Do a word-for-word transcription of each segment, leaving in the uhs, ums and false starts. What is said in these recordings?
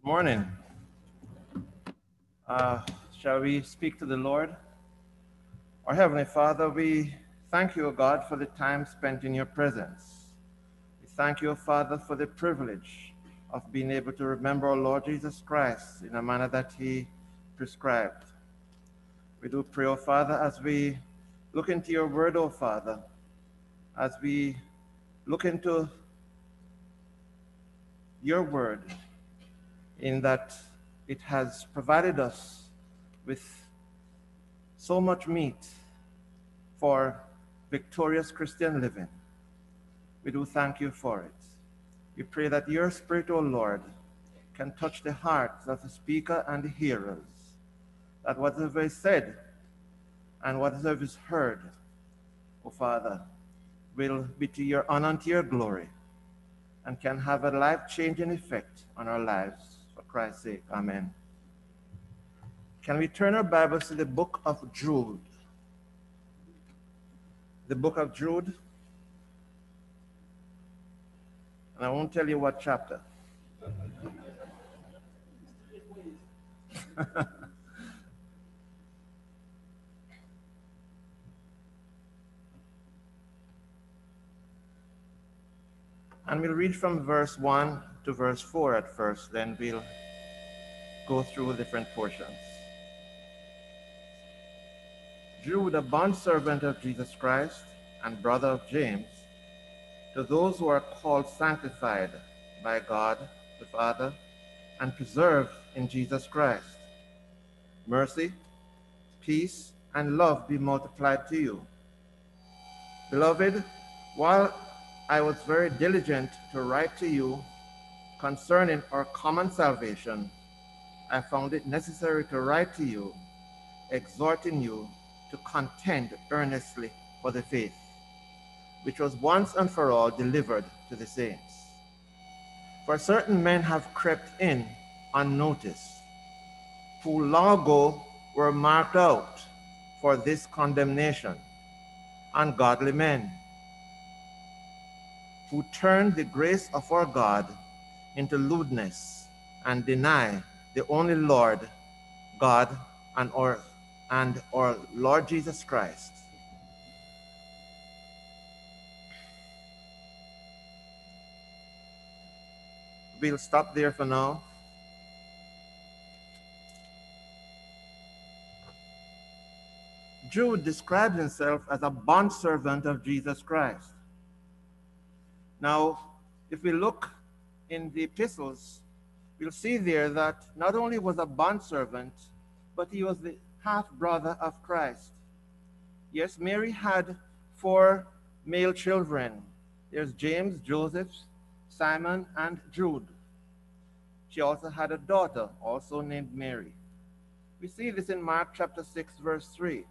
Morning. Uh, shall we speak to the Lord? Our Heavenly Father, we thank you, O God, for the time spent in your presence. We thank you, O Father, for the privilege of being able to remember our Lord Jesus Christ in a manner that he prescribed. We do pray, O Father, as we look into your word, O Father, as we look into your word, in that it has provided us with so much meat for victorious Christian living. We do thank you for it. We pray that your Spirit, O Lord, can touch the hearts of the speaker and the hearers, that whatever is said and whatever is heard, O Father, will be to your honor and to your glory, and can have a life-changing effect on our lives. For Christ's sake, amen. Can we turn our Bibles to the book of Jude? The book of Jude. And I won't tell you what chapter. And we'll read from verse one to verse four at first, then we'll go through different portions. Jude, a bondservant of Jesus Christ and brother of James, to those who are called sanctified by God the Father and preserved in Jesus Christ. Mercy, peace, and love be multiplied to you. Beloved, while I was very diligent to write to you concerning our common salvation, I found it necessary to write to you, exhorting you to contend earnestly for the faith, which was once and for all delivered to the saints. For certain men have crept in unnoticed, who long ago were marked out for this condemnation, ungodly men, who turn the grace of our God into lewdness and deny the only Lord God and our, and our Lord Jesus Christ. We'll stop there for now. Jude describes himself as a bondservant of Jesus Christ. Now, if we look in the epistles, we'll see there that not only was a bondservant, but he was the half-brother of Christ. Yes, Mary had four male children. There's James, Joseph, Simon, and Jude. She also had a daughter, also named Mary. We see this in Mark chapter six, verse three.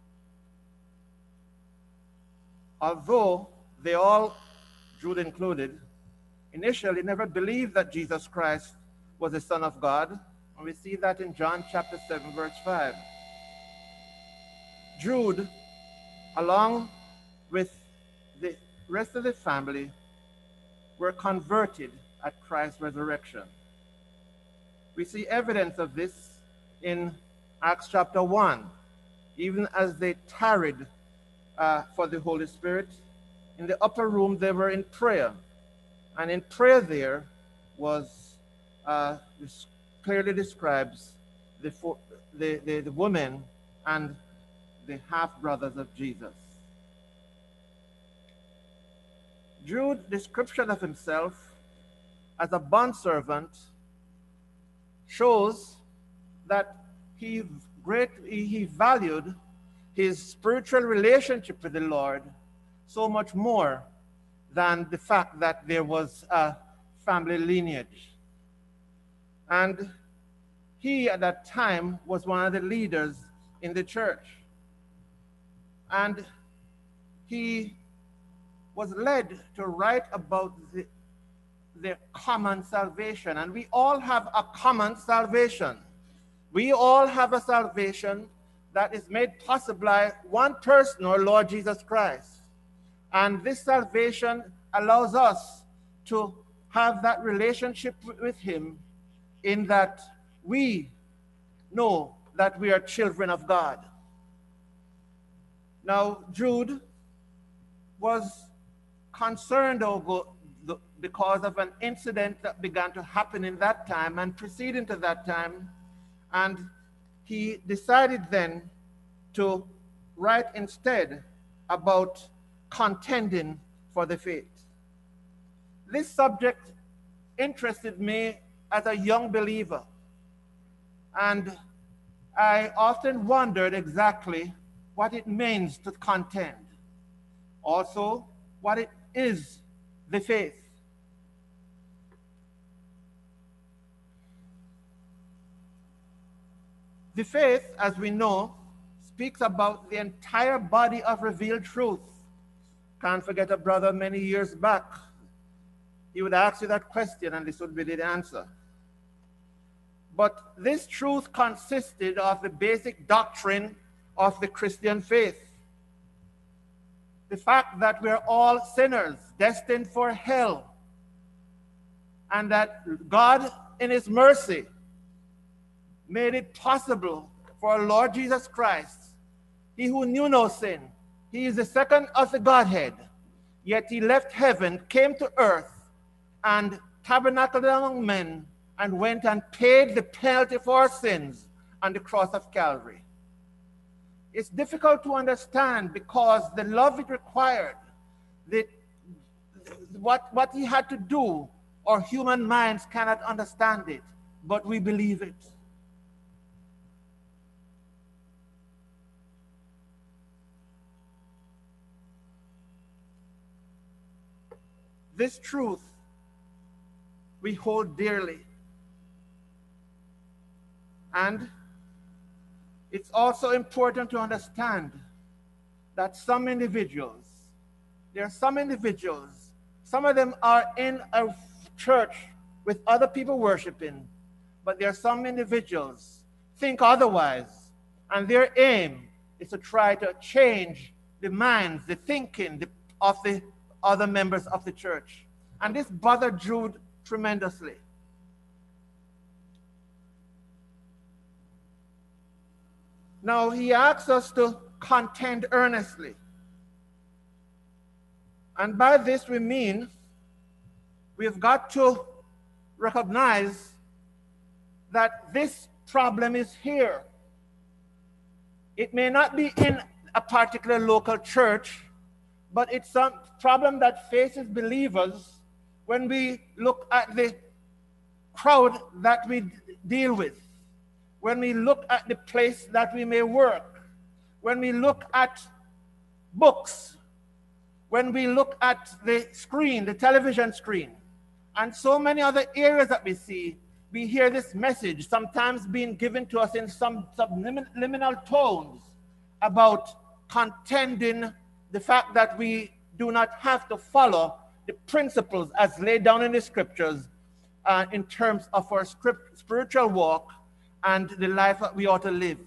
Although they all, Jude included, initially never believed that Jesus Christ was the Son of God, and we see that in John chapter seven, verse five. Jude, along with the rest of the family, were converted at Christ's resurrection. We see evidence of this in Acts chapter one, even as they tarried uh, for the Holy Spirit. In the upper room, they were in prayer. And in prayer there was, uh, this clearly describes the, the, the, the woman and the half-brothers of Jesus. Jude's description of himself as a bondservant shows that he, great, he valued his spiritual relationship with the Lord so much more than the fact that there was a family lineage. And he, at that time, was one of the leaders in the church. And he was led to write about the, the common salvation. And we all have a common salvation. We all have a salvation that is made possible by one person, our Lord Jesus Christ. And this salvation allows us to have that relationship with him in that we know that we are children of God. Now, Jude was concerned over the, because of an incident that began to happen in that time and preceding to that time, and he decided then to write instead about contending for the faith. This subject interested me as a young believer, and I often wondered exactly what it means to contend. Also, what it is, the faith. The faith, as we know, speaks about the entire body of revealed truth. Can't forget a brother many years back. He would ask you that question and this would be the answer. But this truth consisted of the basic doctrine of the Christian faith. The fact that we're all sinners, destined for hell, and that God, in his mercy, made it possible for our Lord Jesus Christ, he who knew no sin, he is the second of the Godhead, yet he left heaven, came to earth, and tabernacled among men, and went and paid the penalty for our sins on the cross of Calvary. It's difficult to understand because the love it required, the, what, what he had to do, our human minds cannot understand it, but we believe it. This truth we hold dearly. And it's also important to understand that some individuals, there are some individuals, some of them are in a church with other people worshiping, but there are some individuals think otherwise, and their aim is to try to change the minds, the thinking the, of the other members of the church. And this bothered Jude tremendously. Now, he asks us to contend earnestly. And by this we mean we've got to recognize that this problem is here. It may not be in a particular local church, but it's a problem that faces believers when we look at the crowd that we deal with, when we look at the place that we may work, when we look at books, when we look at the screen, the television screen, and so many other areas that we see, we hear this message sometimes being given to us in some subliminal tones about contending the fact that we do not have to follow the principles as laid down in the scriptures uh, in terms of our script, spiritual walk and the life that we ought to live.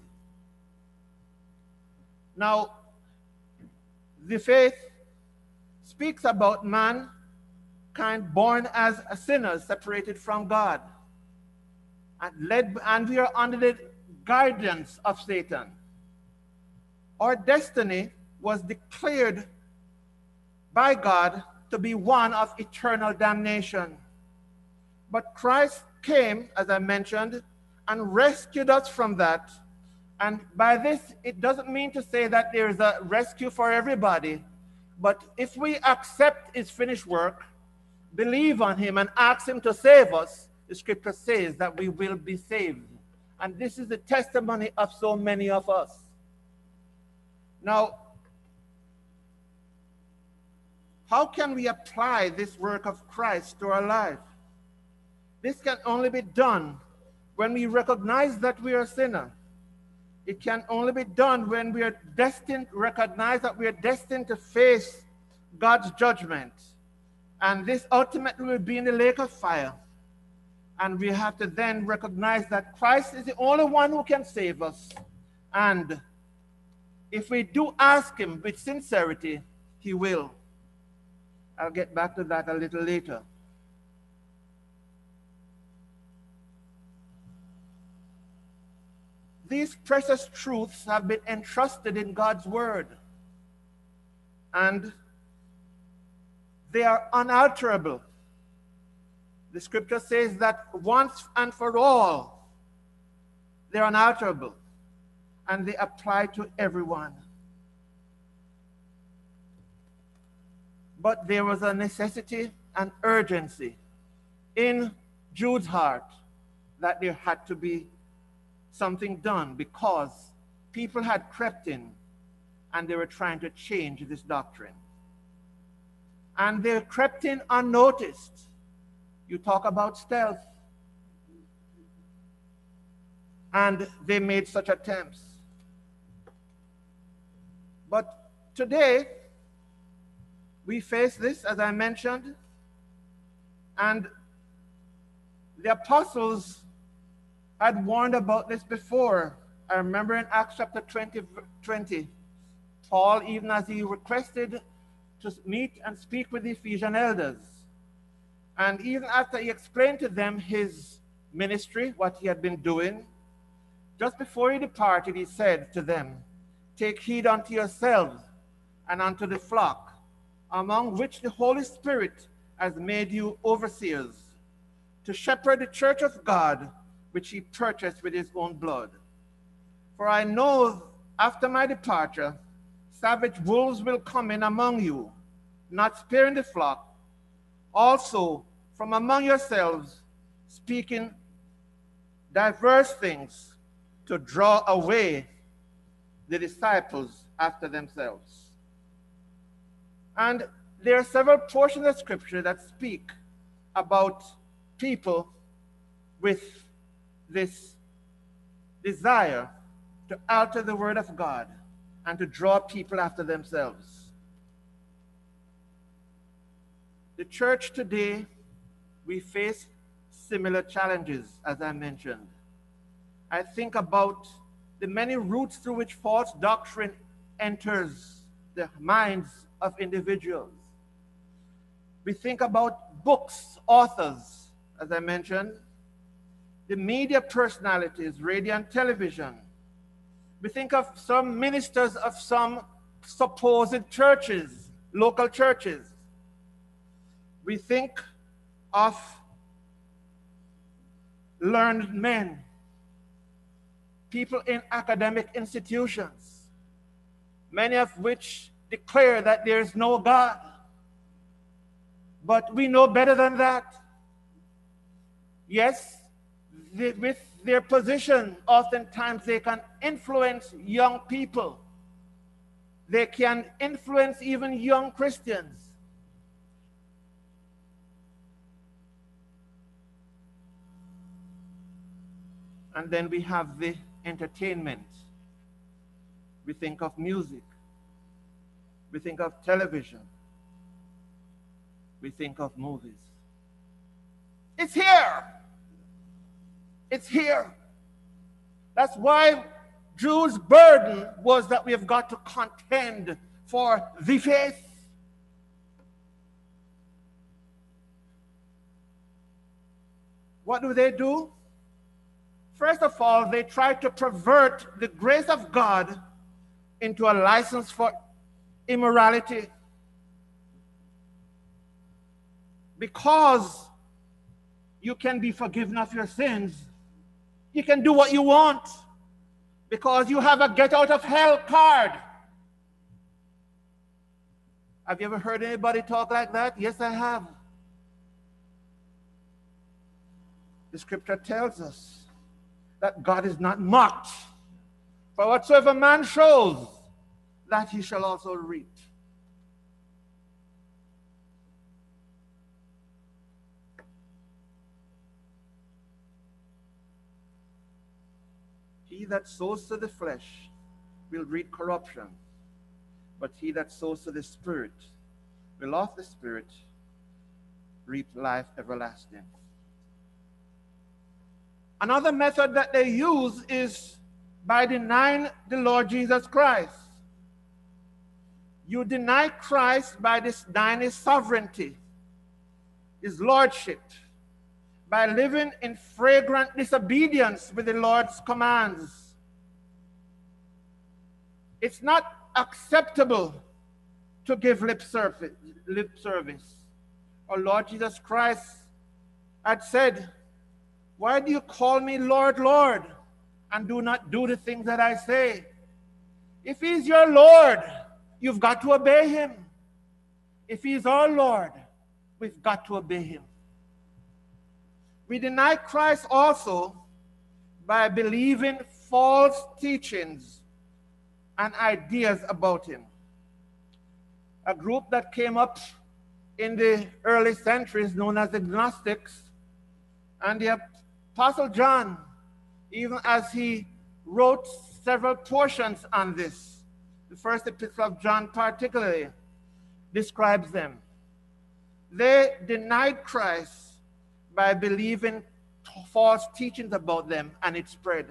Now, the faith speaks about mankind born as a sinner, separated from God, and led, and we are under the guidance of Satan. Our destiny was declared by God to be one of eternal damnation. But Christ came, as I mentioned, and rescued us from that. And by this, it doesn't mean to say that there is a rescue for everybody. But if we accept his finished work, believe on him, and ask him to save us, the scripture says that we will be saved. And this is the testimony of so many of us. Now, how can we apply this work of Christ to our life? This can only be done when we recognize that we are a sinner. It can only be done when we are destined, recognize that we are destined to face God's judgment. And this ultimately will be in the lake of fire. And we have to then recognize that Christ is the only one who can save us. And if we do ask him with sincerity, he will. I'll get back to that a little later. these precious truths have been entrusted in God's word, and they are unalterable. The scripture says that once and for all, they're unalterable, and they apply to everyone. But there was a necessity and urgency in Jude's heart that there had to be something done, because people had crept in and they were trying to change this doctrine. And they crept in unnoticed. You talk about stealth. And they made such attempts. But today, we face this, as I mentioned, and the apostles had warned about this before. I remember in Acts chapter twenty, twenty, Paul, even as he requested to meet and speak with the Ephesian elders, and even after he explained to them his ministry, what he had been doing, just before he departed, he said to them, "Take heed unto yourselves and unto the flock, among which the Holy Spirit has made you overseers, to shepherd the church of God, which he purchased with his own blood. For I know after my departure, savage wolves will come in among you, not sparing the flock. Also from among yourselves, speaking diverse things, to draw away the disciples after themselves." And there are several portions of scripture that speak about people with this desire to alter the word of God and to draw people after themselves. The church today, we face similar challenges, as I mentioned. I think about the many routes through which false doctrine enters the minds of individuals. We think about books, authors, as I mentioned, the media personalities, radio and television. We think of some ministers of some supposed churches, local churches. We think of learned men, people in academic institutions, many of which declare that there is no God. But we know better than that. Yes, they, with their position, oftentimes they can influence young people. They can influence even young Christians. And then we have the entertainment. We think of music. We think of television. We think of movies. It's here. It's here. That's why Jude's burden was that we have got to contend for the faith. What do they do? First of all, they try to pervert the grace of God into a license for immorality. Because you can be forgiven of your sins, you can do what you want, because you have a get out of hell card. Have you ever heard anybody talk like that? Yes, I have. The scripture tells us that God is not mocked. For whatsoever man shows, that he shall also reap. He that sows to the flesh will reap corruption, but he that sows to the Spirit will of the Spirit reap life everlasting. Another method that they use is by denying the Lord Jesus Christ. You deny Christ by denying his sovereignty, his lordship, by living in flagrant disobedience with the Lord's commands, It's not acceptable to give lip service. Lip service. Our Lord Jesus Christ had said, "Why do you call me Lord, Lord, and do not do the things that I say?" If he's your Lord, you've got to obey him. If he's our Lord, we've got to obey him. We deny Christ also by believing false teachings and ideas about him. A group that came up in the early centuries known as the Gnostics, and the Apostle John, even as he wrote several portions on this, the first epistle of John particularly describes them. They denied Christ by believing false teachings about them, and it spread.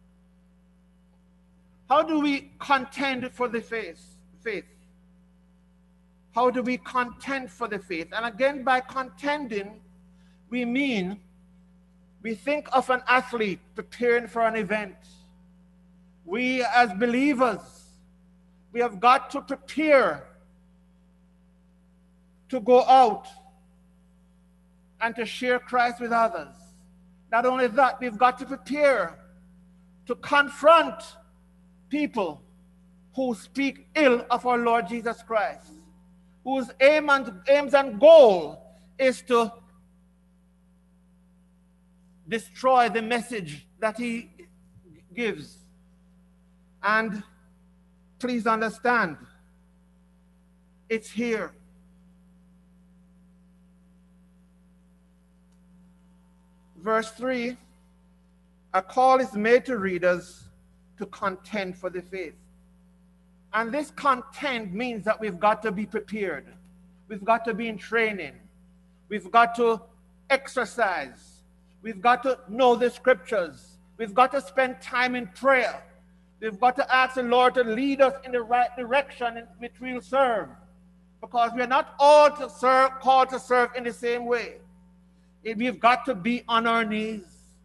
How do we contend for the faith? faith? How do we contend for the faith? And again, by contending, we mean we think of an athlete preparing for an event. We as believers, we have got to prepare to go out and to share Christ with others. Not only that, we've got to prepare to confront people who speak ill of our Lord Jesus Christ, whose aim and, aims and goal is to destroy the message that he gives. And please understand, it's here. Verse three, a call is made to readers to contend for the faith. And this contend means that we've got to be prepared. We've got to be in training. We've got to exercise. We've got to know the scriptures. We've got to spend time in prayer. We've got to ask the Lord to lead us in the right direction in which we'll serve. Because we are not all to serve, called to serve in the same way. We've got to be on our knees.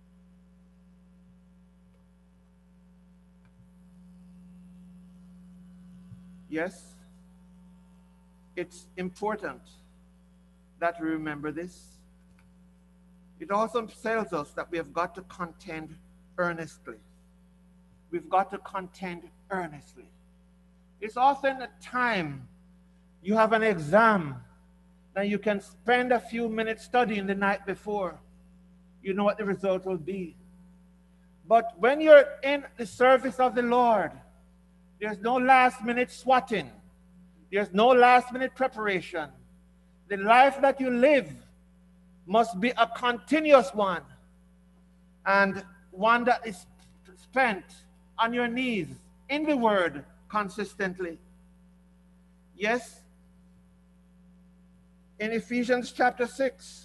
Yes, it's important that we remember this. It also tells us that we have got to contend earnestly. We've got to contend earnestly. It's often a time you have an exam that you can spend a few minutes studying the night before. You know what the result will be. But when you're in the service of the Lord, there's no last minute swatting. There's no last minute preparation. The life that you live must be a continuous one, and one that is spent on your knees in the Word consistently. Yes, in Ephesians chapter six,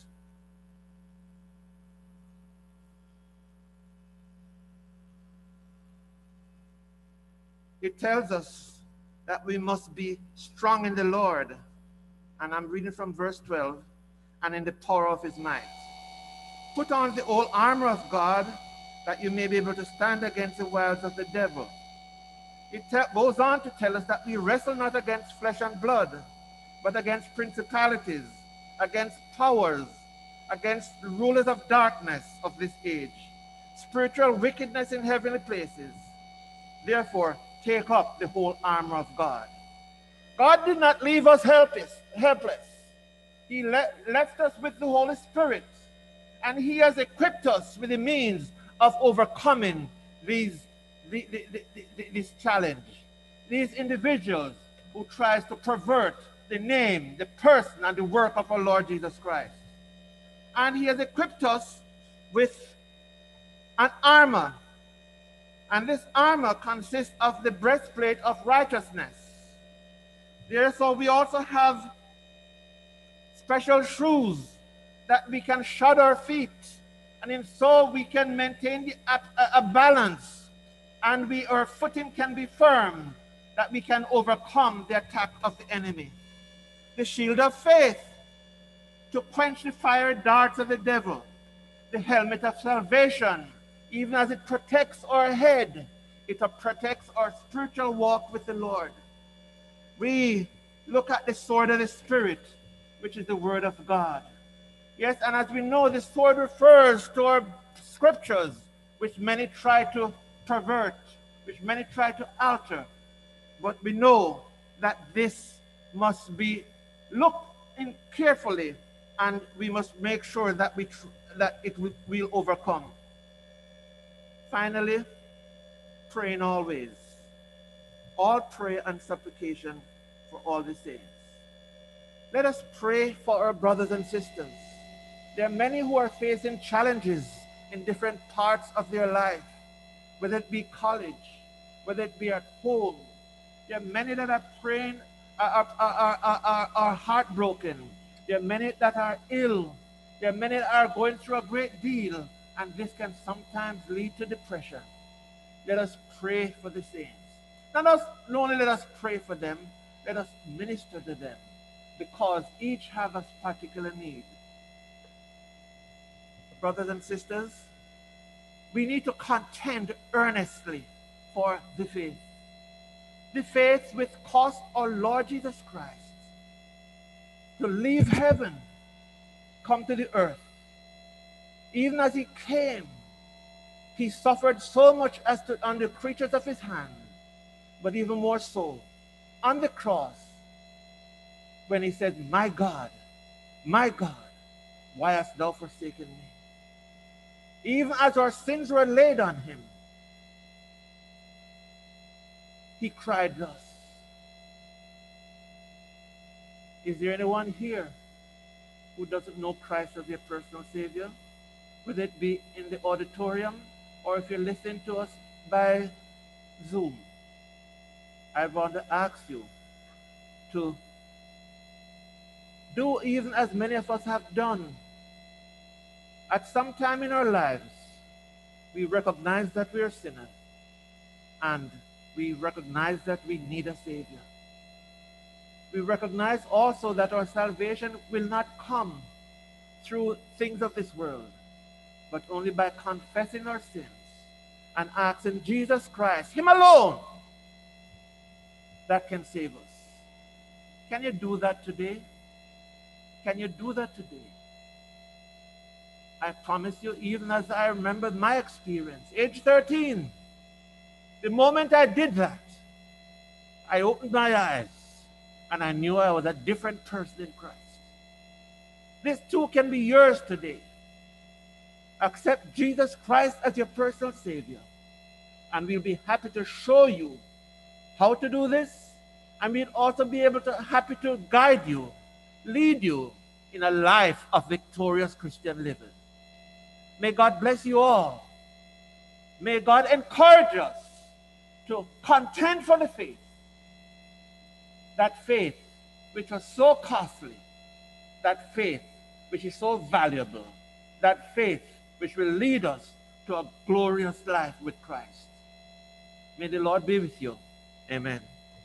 it tells us that we must be strong in the Lord. And I'm reading from verse twelve, and in the power of his might. Put on the whole armor of God, that you may be able to stand against the wiles of the devil. It goes on to tell us that we wrestle not against flesh and blood, but against principalities, against powers, against the rulers of darkness of this age, spiritual wickedness in heavenly places. Therefore, take up the whole armor of God. God did not leave us helpless. helpless. He le left us with the Holy Spirit, and he has equipped us with the means of overcoming these, the, the, the, the, this challenge. These individuals who tries to pervert the name, the person, and the work of our Lord Jesus Christ. And he has equipped us with an armor. And this armor consists of the breastplate of righteousness. Therefore, we also have special shoes that we can shod our feet, and in so we can maintain the, a, a balance, and we, our footing can be firm, that we can overcome the attack of the enemy. The shield of faith to quench the fiery darts of the devil. The helmet of salvation, even as it protects our head It protects our spiritual walk with the Lord. We look at the sword of the Spirit, which is the Word of God. Yes, and as we know, the sword refers to our scriptures, which many try to pervert, which many try to alter. But we know that this must be looked in carefully, and we must make sure that we tr that it will, will overcome. Finally, praying always. All prayer and supplication for all the saints. Let us pray for our brothers and sisters. There are many who are facing challenges in different parts of their life, whether it be college, whether it be at home. There are many that are praying, are, are, are, are, are, are heartbroken. There are many that are ill. There are many that are going through a great deal, and this can sometimes lead to depression. Let us pray for the saints. Not only let us pray for them, let us minister to them, because each have a particular need. Brothers and sisters, we need to contend earnestly for the faith. The faith which cost our Lord Jesus Christ to leave heaven, come to the earth. Even as he came, he suffered so much as to on the creatures of his hand, but even more so on the cross, when he said, "My God, my God, why hast thou forsaken me?" Even as our sins were laid on him, he cried thus. Is there anyone here who doesn't know Christ as their personal Savior? Whether it be in the auditorium or if you're listening to us by Zoom, I want to ask you to do even as many of us have done. At some time in our lives, we recognize that we are sinners, and we recognize that we need a Savior. We recognize also that our salvation will not come through things of this world, but only by confessing our sins and asking Jesus Christ, him alone, that can save us. Can you do that today? Can you do that today? I promise you, even as I remember my experience, age thirteen, the moment I did that, I opened my eyes and I knew I was a different person in Christ. This too can be yours today. Accept Jesus Christ as your personal Savior, and we'll be happy to show you how to do this, and we'll also be able to happy to guide you, lead you in a life of victorious Christian living. May God bless you all. May God encourage us to contend for the faith, that faith which was so costly, that faith which is so valuable, that faith which will lead us to a glorious life with Christ. May the Lord be with you. Amen.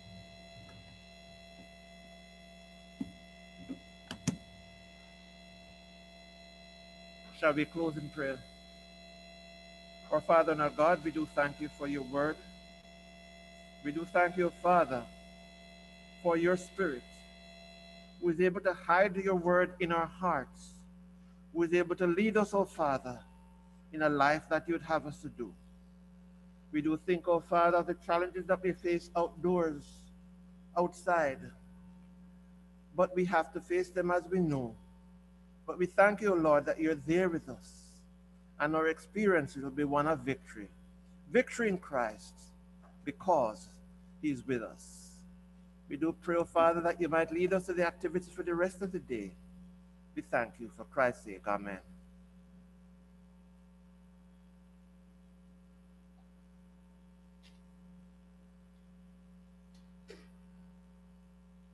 Shall we close in prayer? Our Father and our God, we do thank you for your word. We do thank you, Father, for your Spirit, who is able to hide your word in our hearts, who is able to lead us, oh Father, in a life that you'd have us to do. We do think, oh Father, of the challenges that we face outdoors, outside, but we have to face them as we know. But we thank you, Lord, that you're there with us, and our experience will be one of victory. Victory in Christ, because he's with us. We do pray, oh Father, that you might lead us to the activities for the rest of the day. We thank you for Christ's sake. Amen.